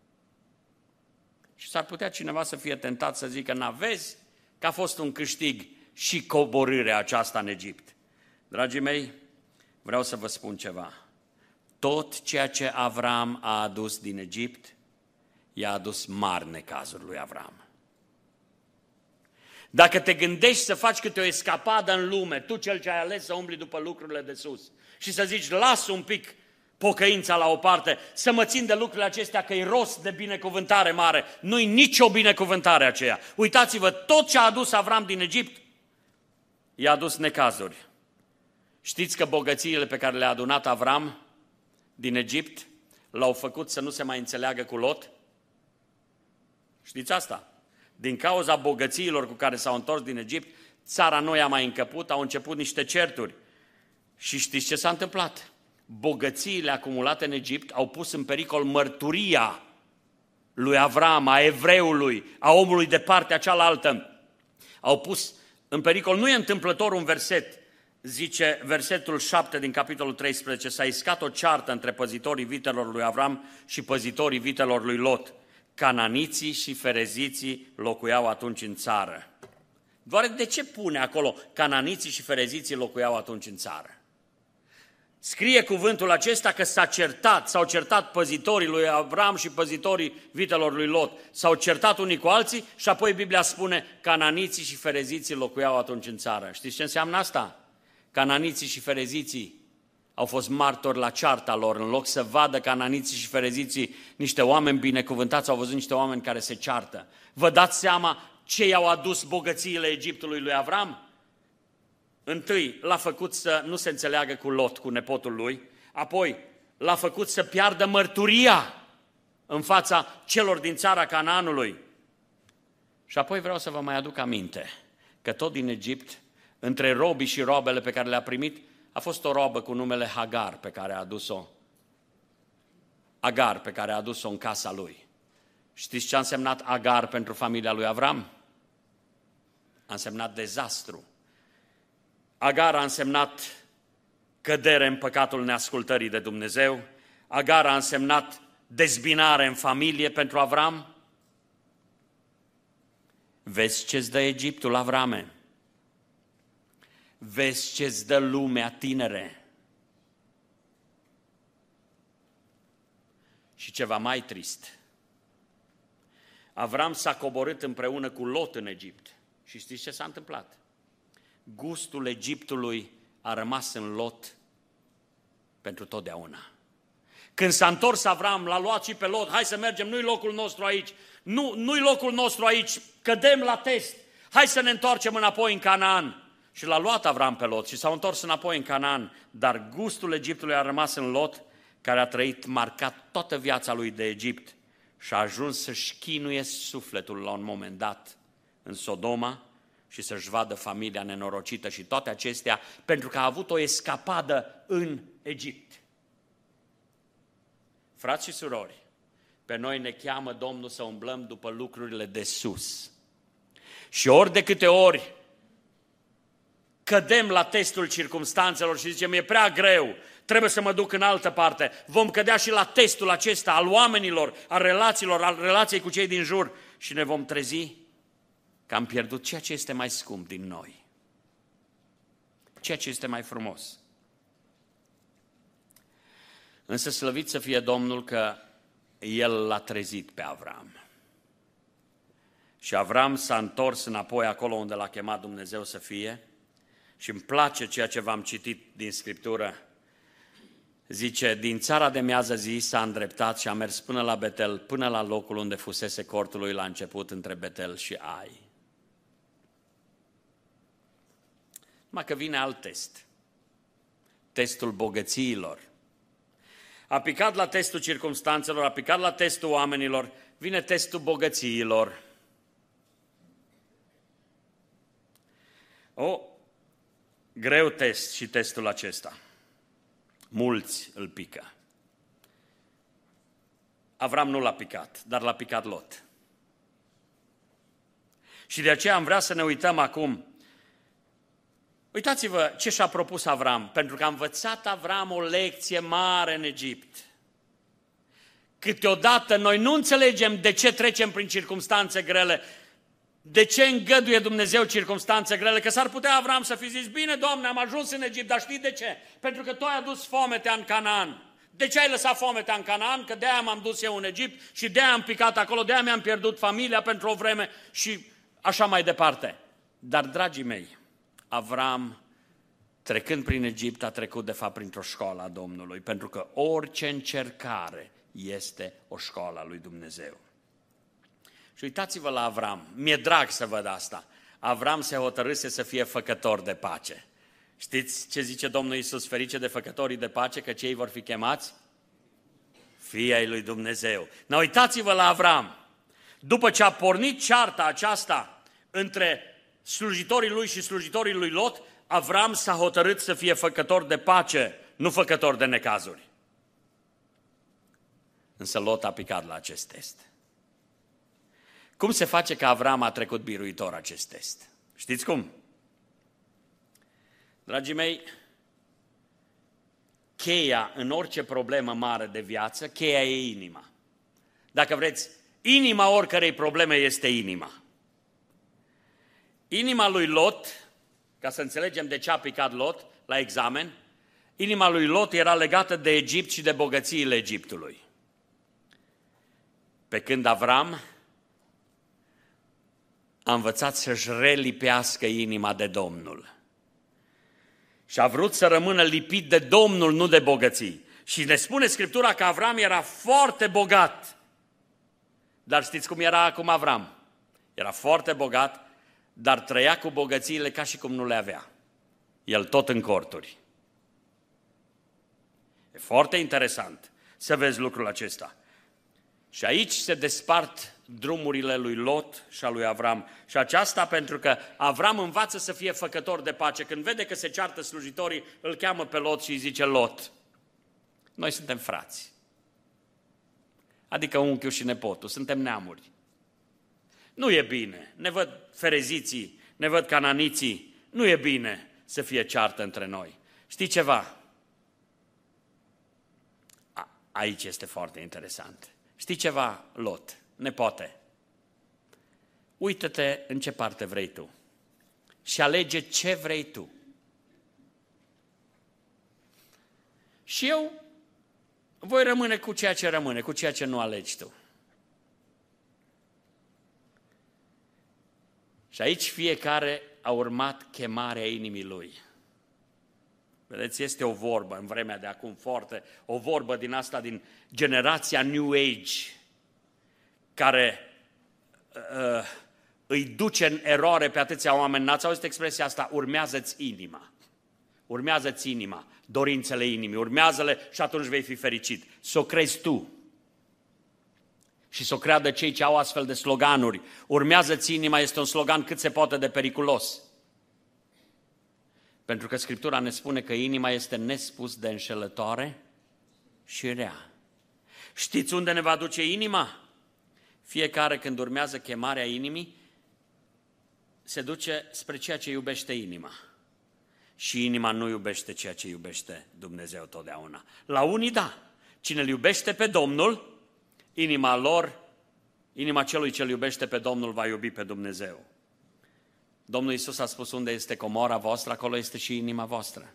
Și s-ar putea cineva să fie tentat să zică, n-aveți că a fost un câștig și coborârea aceasta în Egipt. Dragii mei, vreau să vă spun ceva. Tot ceea ce Avram a adus din Egipt, i-a adus mari necazuri lui Avram. Dacă te gândești să faci câte o escapadă în lume, tu cel ce ai ales să umbli după lucrurile de sus și să zici, las un pic pocăința la o parte, să mă țin de lucrurile acestea că e rost de binecuvântare mare, nu-i nicio binecuvântare aceea. Uitați-vă, tot ce a adus Avram din Egipt, i-a adus necazuri. Știți că bogățiile pe care le-a adunat Avram din Egipt l-au făcut să nu se mai înțeleagă cu Lot? Știți asta? Din cauza bogățiilor cu care s-au întors din Egipt, țara nu i-a mai încăput, au început niște certuri. Și știți ce s-a întâmplat? Bogățiile acumulate în Egipt au pus în pericol mărturia lui Avram, a evreului, a omului de partea cealaltă. Au pus în pericol, nu e întâmplător un verset, zice versetul 7 din capitolul 13, s-a iscat o ceartă între păzitorii vitelor lui Avram și păzitorii vitelor lui Lot. Cananiții și fereziții locuiau atunci în țară. Doar de ce pune acolo cananiții și fereziții locuiau atunci în țară? Scrie cuvântul acesta că s-au certat păzitorii lui Avram și păzitorii vitelor lui Lot. S-au certat unii cu alții și apoi Biblia spune cananiții și fereziții locuiau atunci în țară. Știți ce înseamnă asta? Cananiții și fereziții au fost martori la cearta lor. În loc să vadă cananiții și fereziții niște oameni binecuvântați, au văzut niște oameni care se ceartă. Vă dați seama ce i-au adus bogățiile Egiptului lui Avram? Întâi, l-a făcut să nu se înțeleagă cu Lot, cu nepotul lui, apoi l-a făcut să piardă mărturia în fața celor din țara Canaanului. Și apoi vreau să vă mai aduc aminte că tot din Egipt, între robii și robele pe care le-a primit, a fost o robă cu numele Agar pe care a adus-o în casa lui. Știți ce a însemnat Agar pentru familia lui Avram? A însemnat dezastru. Agar a însemnat cădere în păcatul neascultării de Dumnezeu. Agar a însemnat dezbinare în familie pentru Avram. Vezi ce-ți dă Egiptul, Avrame? Vezi ce-ți dă lumea, tinere? Și ceva mai trist. Avram s-a coborât împreună cu Lot în Egipt. Și știți ce s-a întâmplat? Gustul Egiptului a rămas în Lot pentru totdeauna. Când s-a întors Avram, l-a luat și pe Lot, hai să mergem, nu-i locul nostru aici, nu-i locul nostru aici, cădem la test, hai să ne întoarcem înapoi în Canaan. Și l-a luat Avram pe Lot și s-au întors înapoi în Canaan, dar gustul Egiptului a rămas în Lot, care a trăit marcat toată viața lui de Egipt și a ajuns să-și chinuie sufletul la un moment dat în Sodoma și să-și vadă familia nenorocită și toate acestea pentru că a avut o escapadă în Egipt. Frați și surori, pe noi ne cheamă Domnul să umblăm după lucrurile de sus. Și ori de câte ori cădem la testul circumstanțelor și zicem, e prea greu, trebuie să mă duc în altă parte, vom cădea și la testul acesta al oamenilor, al relațiilor, al relației cu cei din jur și ne vom trezi că am pierdut ceea ce este mai scump din noi, ceea ce este mai frumos. Însă slăvit să fie Domnul că El l-a trezit pe Avram. Și Avram s-a întors înapoi acolo unde l-a chemat Dumnezeu să fie și îmi place ceea ce v-am citit din Scriptură. Zice, din țara de miază zi s-a îndreptat și a mers până la Betel, până la locul unde fusese cortul lui la început între Betel și Ai. Numai că vine alt test, testul bogățiilor. A picat la testul circumstanțelor, a picat la testul oamenilor, vine testul bogățiilor. Greu test și testul acesta. Mulți îl pică. Avram nu l-a picat, dar l-a picat Lot. Și de aceea am vrea să ne uităm acum. Uitați-vă ce și-a propus Avram, pentru că a învățat Avram o lecție mare în Egipt. Câteodată noi nu înțelegem de ce trecem prin circumstanțe grele, de ce îngăduie Dumnezeu circumstanțe grele, că s-ar putea Avram să fi zis, bine, Doamne, am ajuns în Egipt, dar știi de ce? Pentru că Tu ai adus fometea în Canaan. De ce ai lăsat fometea în Canaan? Că de-aia m-am dus eu în Egipt și de-aia am picat acolo, de-aia mi-am pierdut familia pentru o vreme și așa mai departe. Dar, dragii mei, Avram, trecând prin Egipt, a trecut de fapt printr-o școală a Domnului, pentru că orice încercare este o școală a lui Dumnezeu. Și uitați-vă la Avram, mi-e drag să văd asta. Avram se hotărâse să fie făcător de pace. Știți ce zice Domnul Iisus, ferice de făcătorii de pace, că cei vor fi chemați fii ai lui Dumnezeu. Dar uitați-vă la Avram, după ce a pornit cearta aceasta între slujitorii lui și slujitorii lui Lot, Avram s-a hotărât să fie făcător de pace, nu făcător de necazuri. Însă Lot a picat la acest test. Cum se face că Avram a trecut biruitor acest test? Știți cum? Dragii mei, cheia în orice problemă mare de viață, cheia e inima. Dacă vreți, inima oricărei probleme este inima. Inima lui Lot, ca să înțelegem de ce a picat Lot la examen, inima lui Lot era legată de Egipt și de bogățiile Egiptului. Pe când Avram a învățat să-și relipească inima de Domnul. Și a vrut să rămână lipit de Domnul, nu de bogății. Și ne spune Scriptura că Avram era foarte bogat. Dar știți cum era acum Avram? Era foarte bogat, dar trăia cu bogățiile ca și cum nu le avea. El tot în corturi. E foarte interesant să vezi lucrul acesta. Și aici se despart drumurile lui Lot și a lui Avram. Și aceasta pentru că Avram învață să fie făcător de pace. Când vede că se ceartă slujitorii, îl cheamă pe Lot și îi zice, Lot, noi suntem frați. Adică unchiul și nepotul, suntem neamuri. Nu e bine, ne văd fereziții, ne văd cananiții, nu e bine să fie ceartă între noi. Știi ceva? Aici este foarte interesant. Știi ceva, Lot, nepote? Uită-te în ce parte vrei tu și alege ce vrei tu. Și eu voi rămâne cu ceea ce rămâne, cu ceea ce nu alegi tu. Și aici fiecare a urmat chemarea inimii lui. Vedeți, este o vorbă în vremea de acum foarte, o vorbă din asta, din generația New Age, care îi duce în eroare pe atâția oameni. N-ați auzit expresia asta? Urmează-ți inima. Urmează-ți inima, dorințele inimii, urmează-le și atunci vei fi fericit. S-o crezi tu. Și s-o creadă cei ce au astfel de sloganuri. Urmează-ți inima este un slogan cât se poate de periculos. Pentru că Scriptura ne spune că inima este nespus de înșelătoare și rea. Știți unde ne va duce inima? Fiecare când urmează chemarea inimii, se duce spre ceea ce iubește inima. Și inima nu iubește ceea ce iubește Dumnezeu totdeauna. La unii da, cine îl iubește pe Domnul, inima celui ce îl iubește pe Domnul va iubi pe Dumnezeu. Domnul Iisus a spus, unde este comora voastră, acolo este și inima voastră.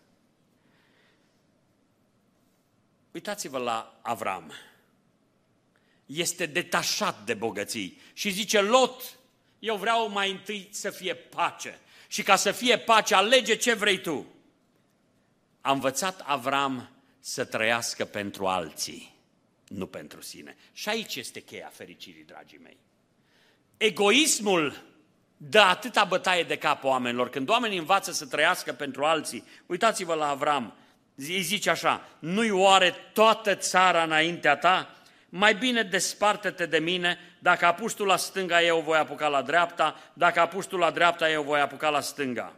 Uitați-vă la Avram. Este detașat de bogății și zice, Lot, eu vreau mai întâi să fie pace. Și ca să fie pace, alege ce vrei tu. A învățat Avram să trăiască pentru alții, nu pentru sine. Și aici este cheia fericirii, dragii mei. Egoismul dă atâta bătaie de cap oamenilor. Când oamenii învață să trăiască pentru alții, uitați-vă la Avram, îi zice așa, nu-i oare toată țara înaintea ta? Mai bine desparte-te de mine, dacă apuci tu la stânga, eu voi apuca la dreapta, dacă apuci tu la dreapta, eu voi apuca la stânga.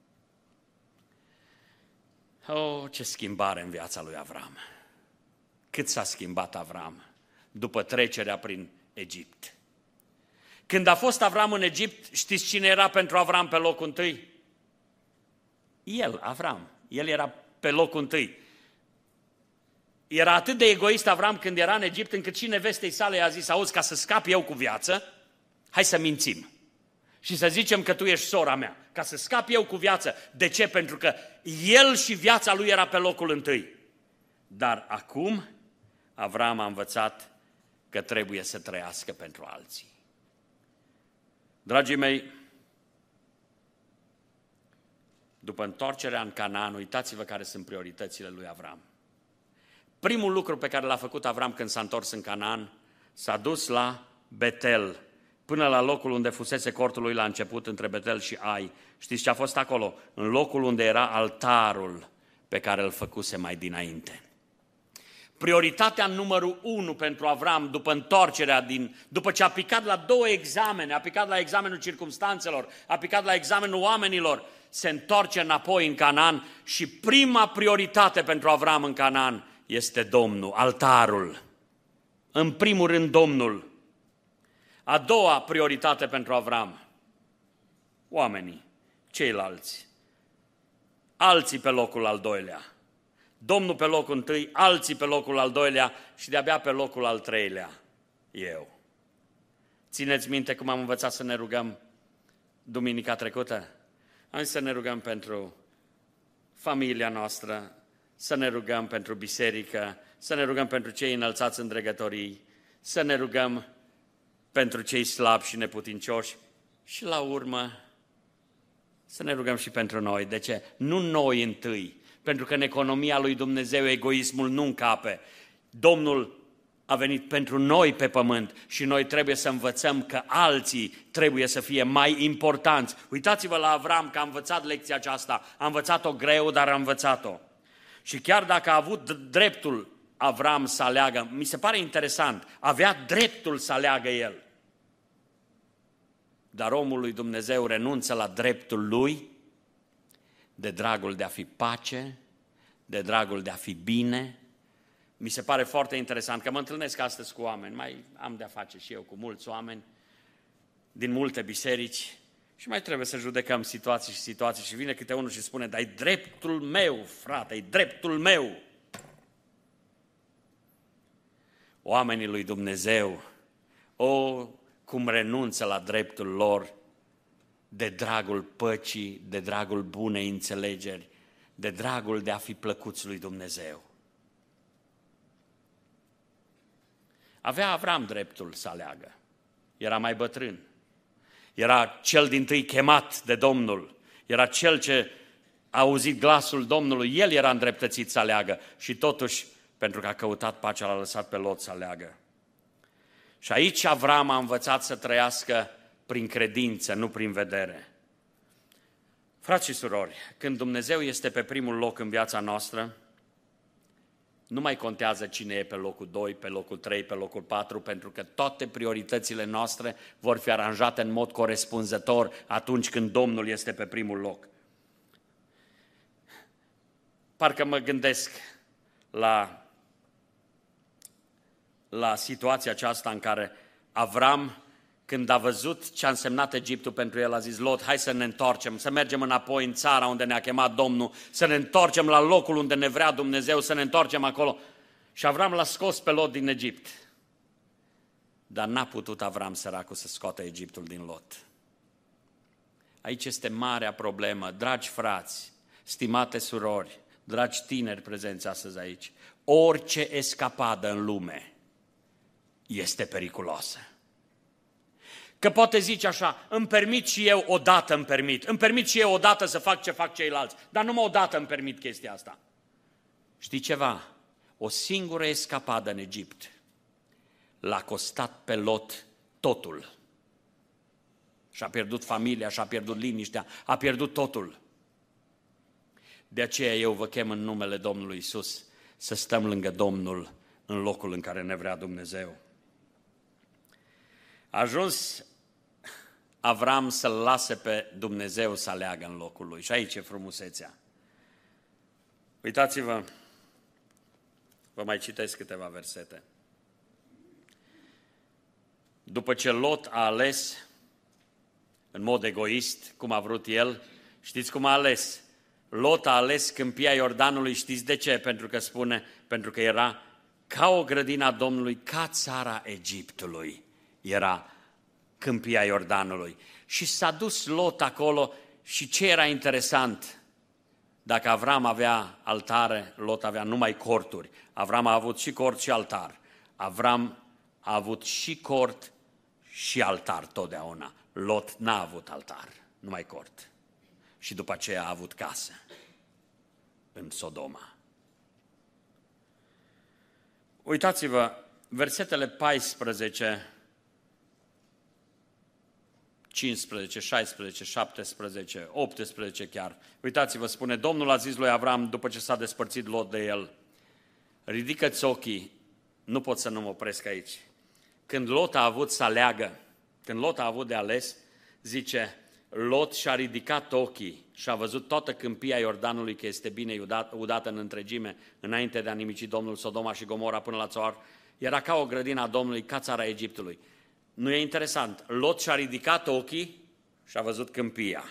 Oh, ce schimbare în viața lui Avram! Cât s-a schimbat Avram după trecerea prin Egipt. Când a fost Avram în Egipt, știți cine era pentru Avram pe locul întâi? El, Avram. El era pe locul întâi. Era atât de egoist Avram când era în Egipt, încât și nevestei sale i-a zis, auzi, ca să scap eu cu viață, hai să mințim. Și să zicem că tu ești sora mea, ca să scap eu cu viață. De ce? Pentru că el și viața lui era pe locul întâi. Dar acum Avram a învățat că trebuie să trăiască pentru alții. Dragii mei, după întoarcerea în Canaan, uitați-vă care sunt prioritățile lui Avram. Primul lucru pe care l-a făcut Avram când s-a întors în Canaan, s-a dus la Betel, până la locul unde fusese cortul lui la început, între Betel și Ai. Știți ce a fost acolo? În locul unde era altarul pe care îl făcuse mai dinainte. Prioritatea numărul 1 pentru Avram după întoarcerea, după ce a picat la 2 examene, a picat la examenul circumstanțelor, a picat la examenul oamenilor, se întoarce înapoi în Canaan și prima prioritate pentru Avram în Canaan este Domnul, altarul. În primul rând Domnul. A doua prioritate pentru Avram, oamenii, ceilalți, alții pe locul al doilea. Domnul pe locul întâi, alții pe locul al doilea și de-abia pe locul al treilea, eu. Țineți minte cum am învățat să ne rugăm duminica trecută? Am zis să ne rugăm pentru familia noastră, să ne rugăm pentru biserică, să ne rugăm pentru cei înălțați în dregătorii, să ne rugăm pentru cei slabi și neputincioși și la urmă să ne rugăm și pentru noi. De ce? Nu noi întâi, pentru că în economia lui Dumnezeu egoismul nu încape. Domnul a venit pentru noi pe pământ și noi trebuie să învățăm că alții trebuie să fie mai importanți. Uitați-vă la Avram că a învățat lecția aceasta, a învățat-o greu, dar a învățat-o. Și chiar dacă a avut dreptul Avram să aleagă, mi se pare interesant, avea dreptul să aleagă el. Dar omul lui Dumnezeu renunță la dreptul lui de dragul de a fi pace, de dragul de a fi bine. Mi se pare foarte interesant că mă întâlnesc astăzi cu oameni, mai am de-a face și eu cu mulți oameni din multe biserici și mai trebuie să judecăm situații și vine câte unul și spune, dar e dreptul meu, frate, e dreptul meu. Oamenii lui Dumnezeu, cum renunță la dreptul lor de dragul păcii, de dragul bunei înțelegeri, de dragul de a fi plăcuți lui Dumnezeu. Avea Avram dreptul să aleagă. Era mai bătrân. Era cel dintâi chemat de Domnul. Era cel ce a auzit glasul Domnului. El era îndreptățit să aleagă. Și totuși, pentru că a căutat pacea, l-a lăsat pe Lot să aleagă. Și aici Avram a învățat să trăiască prin credință, nu prin vedere. Frați și surori, când Dumnezeu este pe primul loc în viața noastră, nu mai contează cine e pe locul 2, pe locul 3, pe locul 4, pentru că toate prioritățile noastre vor fi aranjate în mod corespunzător atunci când Domnul este pe primul loc. Parcă mă gândesc la situația aceasta în care Avram, când a văzut ce a însemnat Egiptul pentru el, a zis, Lot, hai să ne întoarcem, să mergem înapoi în țara unde ne-a chemat Domnul, să ne întoarcem la locul unde ne vrea Dumnezeu, să ne întoarcem acolo. Și Avram l-a scos pe Lot din Egipt. Dar n-a putut Avram, săracul, să scoată Egiptul din Lot. Aici este marea problemă. Dragi frați, stimate surori, dragi tineri prezenți astăzi aici, orice escapadă în lume este periculoasă. Că poate zice așa, îmi permit și eu odată îmi permit și eu odată să fac ce fac ceilalți, dar numai odată îmi permit chestia asta. Știi ceva? O singură escapadă în Egipt l-a costat pe Lot totul. Și-a pierdut familia, și-a pierdut liniștea, a pierdut totul. De aceea eu vă chem în numele Domnului Iisus să stăm lângă Domnul în locul în care ne vrea Dumnezeu. A ajuns Avram să-L lase pe Dumnezeu să aleagă în locul lui. Și aici e frumusețea. Uitați-vă, vă mai citesc câteva versete. După ce Lot a ales în mod egoist, cum a vrut el, știți cum a ales? Lot a ales câmpia Iordanului, știți de ce? Pentru că era ca o grădină a Domnului, ca țara Egiptului. Era câmpia Iordanului. Și s-a dus Lot acolo și ce era interesant? Dacă Avram avea altare, Lot avea numai corturi. Avram a avut și cort și altar. Avram a avut și cort și altar totdeauna. Lot n-a avut altar, numai cort. Și după aceea a avut casă în Sodoma. Uitați-vă, versetele 14, 15, 16, 17, 18 chiar. Uitați-vă, spune, Domnul a zis lui Avram, după ce s-a despărțit Lot de el, ridică-ți ochii, nu pot să nu mă opresc aici. Când Lot a avut să aleagă, când Lot a avut de ales, zice, Lot și-a ridicat ochii și a văzut toată câmpia Iordanului că este bine udată în întregime, înainte de a nimici Domnul Sodoma și Gomora până la Țoar. Era ca o grădină a Domnului, ca țara Egiptului. Nu e interesant? Lot și-a ridicat ochii și a văzut câmpia.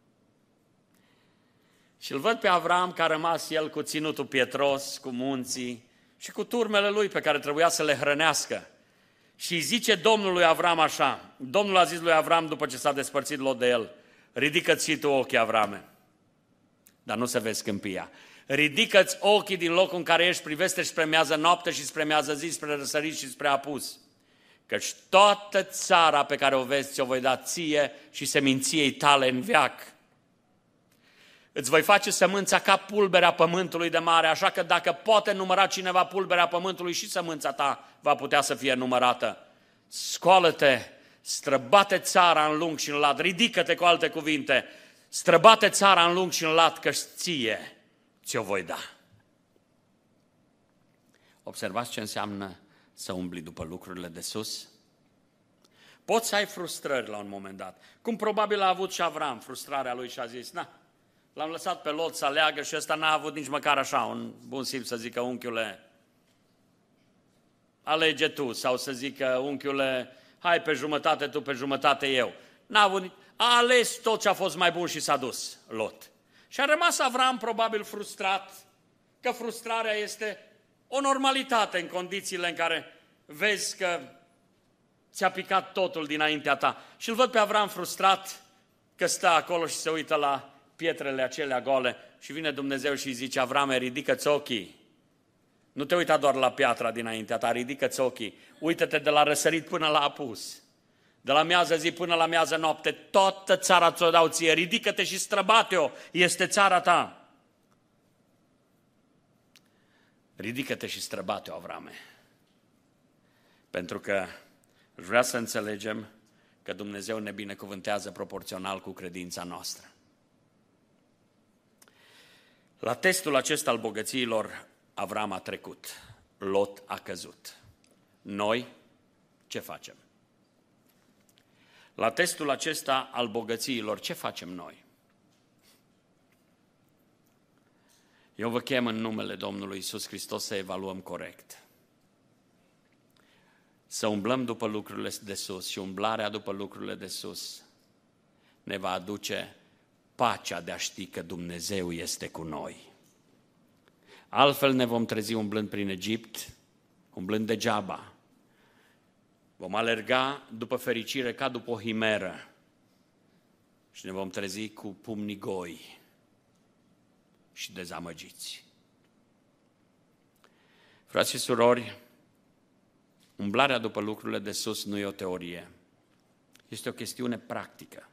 Și îl văd pe Avram că a rămas el cu ținutul pietros, cu munții și cu turmele lui pe care trebuia să le hrănească. Și îi zice Domnul lui Avram așa, Domnul a zis lui Avram după ce s-a despărțit Lot de el, ridică-ți și tu ochii, Avrame, dar nu se vezi câmpia. Ridică-ți ochii din locul în care ești, privește spre miază noapte și spre miază zi, spre răsărit și spre apus. Căci toată țara pe care o vezi ți-o voi da ție și seminției tale în veac. Îți voi face sămânța ca pulberea pământului de mare, așa că dacă poate număra cineva pulberea pământului și sămânța ta va putea să fie numărată. Scoală-te, străbate țara în lung și în lat, ridică-te cu alte cuvinte, străbate țara în lung și în lat, că ție ți-o voi da. Observați ce înseamnă să umbli după lucrurile de sus? Poți să ai frustrări la un moment dat, cum probabil a avut și Avram frustrarea lui și a zis, l-am lăsat pe Lot să aleagă și ăsta n-a avut nici măcar așa un bun simț să zică, unchiule, alege tu, sau să zică, unchiule, hai pe jumătate tu, pe jumătate eu. A ales tot ce a fost mai bun și s-a dus, Lot. Și a rămas Avram probabil frustrat, că frustrarea este o normalitate în condițiile în care vezi că ți-a picat totul dinaintea ta. Și îl văd pe Avram frustrat că stă acolo și se uită la pietrele acelea goale și vine Dumnezeu și îi zice, Avrame, ridică-ți ochii. Nu te uita doar la piatra dinaintea ta, ridică-ți ochii. Uită-te de la răsărit până la apus. De la miază zi până la miază noapte, toată țara ți-o dau ție, ridică-te și străbate-o, este țara ta. Ridică-te și străbate-o, Avrame. Pentru că vrea să înțelegem că Dumnezeu ne binecuvântează proporțional cu credința noastră. La testul acesta al bogățiilor, Avram a trecut, Lot a căzut. Noi ce facem? La testul acesta al bogățiilor, ce facem noi? Eu vă chem în numele Domnului Iisus Hristos să evaluăm corect. Să umblăm după lucrurile de sus și umblarea după lucrurile de sus ne va aduce pacea de a ști că Dumnezeu este cu noi. Altfel ne vom trezi umblând prin Egipt, umblând degeaba. Vom alerga după fericire ca după o himeră. și ne vom trezi cu pumnii goi și dezamăgiți. Frați și surori, umblarea după lucrurile de sus nu e o teorie, este o chestiune practică.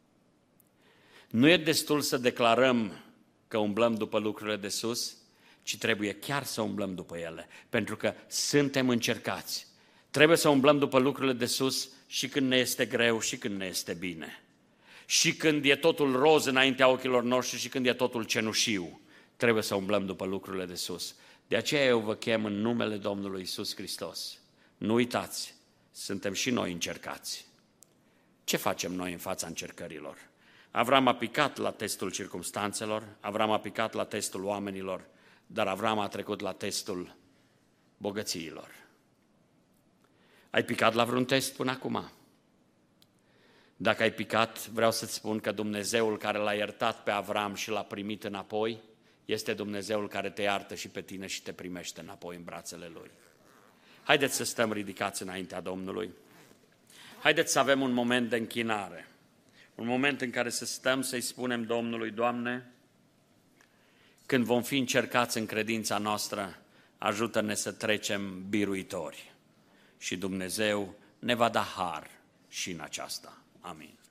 Nu e destul să declarăm că umblăm după lucrurile de sus, ci trebuie chiar să umblăm după ele, pentru că suntem încercați. Trebuie să umblăm după lucrurile de sus și când ne este greu și când ne este bine. Și când e totul roz înaintea ochilor noștri și când e totul cenușiu, trebuie să umblăm după lucrurile de sus. De aceea eu vă chem în numele Domnului Iisus Hristos. Nu uitați, suntem și noi încercați. Ce facem noi în fața încercărilor? Avram a picat la testul circumstanțelor, Avram a picat la testul oamenilor, dar Avram a trecut la testul bogățiilor. Ai picat la vreun test până acum? Dacă ai picat, vreau să-ți spun că Dumnezeul care l-a iertat pe Avram și l-a primit înapoi, este Dumnezeul care te iartă și pe tine și te primește înapoi în brațele Lui. Haideți să stăm ridicați înaintea Domnului. Haideți să avem un moment de închinare. Un moment în care să stăm să-i spunem Domnului, Doamne, când vom fi încercați în credința noastră, ajută-ne să trecem biruitori. Și Dumnezeu ne va da har și în aceasta. Amin.